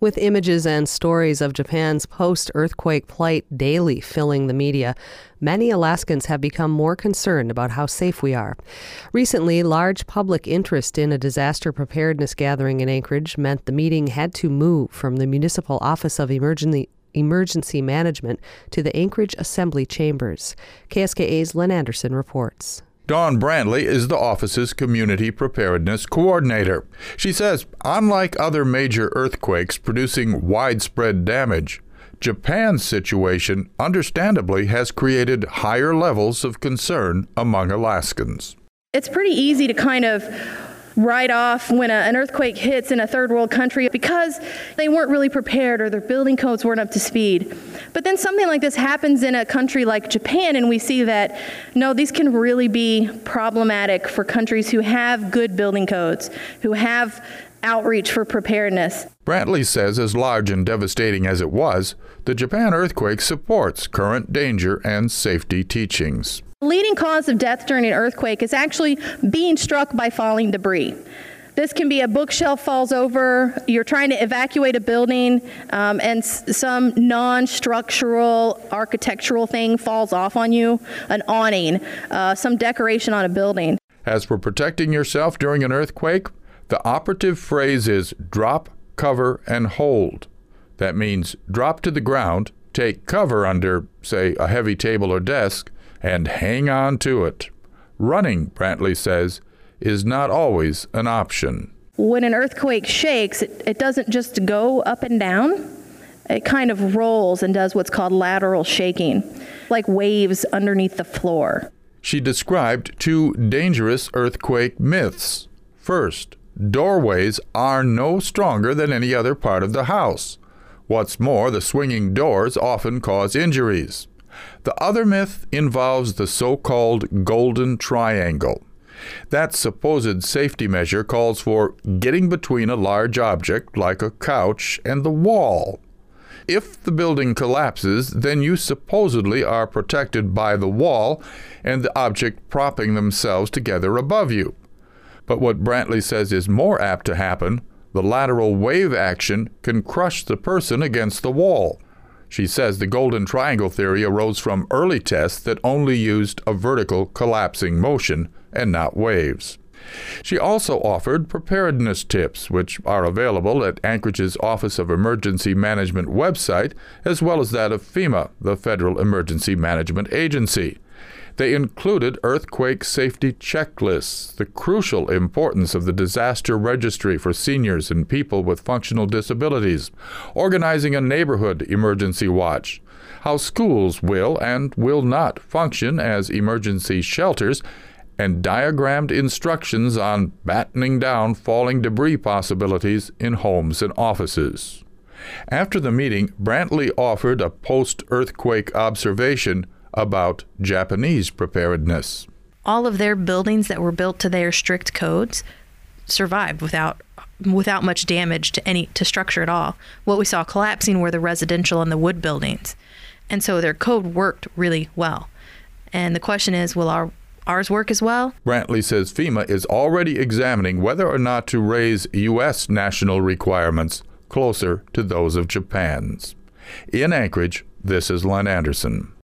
With images and stories of Japan's post-earthquake plight daily filling the media, many Alaskans have become more concerned about how safe we are. Recently, large public interest in a disaster preparedness gathering in Anchorage meant the meeting had to move from the Municipal Office of Emergency Management to the Anchorage Assembly Chambers. KSKA's Lynn Anderson reports. Dawn Brantley is the office's Community Preparedness Coordinator. She says, unlike other major earthquakes producing widespread damage, Japan's situation understandably has created higher levels of concern among Alaskans. It's pretty easy to kind of write off when an earthquake hits in a third world country because they weren't really prepared or their building codes weren't up to speed. But then something like this happens in a country like Japan, and we see that, no, these can really be problematic for countries who have good building codes, who have outreach for preparedness. Brantley says as large and devastating as it was, the Japan earthquake supports current danger and safety teachings. The leading cause of death during an earthquake is actually being struck by falling debris. This can be a bookshelf falls over, you're trying to evacuate a building, and some non-structural architectural thing falls off on you, an awning, some decoration on a building. As for protecting yourself during an earthquake, the operative phrase is drop, cover, and hold. That means drop to the ground, take cover under, say, a heavy table or desk, and hang on to it. Running, Brantley says, is not always an option. When an earthquake shakes, it doesn't just go up and down. It kind of rolls and does what's called lateral shaking, like waves underneath the floor. She described two dangerous earthquake myths. First, doorways are no stronger than any other part of the house. What's more, the swinging doors often cause injuries. The other myth involves the so-called golden triangle. That supposed safety measure calls for getting between a large object like a couch and the wall. If the building collapses, then you supposedly are protected by the wall and the object propping themselves together above you. But what Brantley says is more apt to happen, the lateral wave action can crush the person against the wall. She says the golden triangle theory arose from early tests that only used a vertical collapsing motion and not waves. She also offered preparedness tips, which are available at Anchorage's Office of Emergency Management website, as well as that of FEMA, the Federal Emergency Management Agency. They included earthquake safety checklists, the crucial importance of the disaster registry for seniors and people with functional disabilities, organizing a neighborhood emergency watch, how schools will and will not function as emergency shelters, and diagrammed instructions on battening down falling debris possibilities in homes and offices. After the meeting, Brantley offered a post-earthquake observation about Japanese preparedness. All of their buildings that were built to their strict codes survived without much damage to structure at all. What we saw collapsing were the residential and the wood buildings. And so their code worked really well. And the question is, will ours work as well? Brantley says FEMA is already examining whether or not to raise U.S. national requirements closer to those of Japan's. In Anchorage, this is Len Anderson.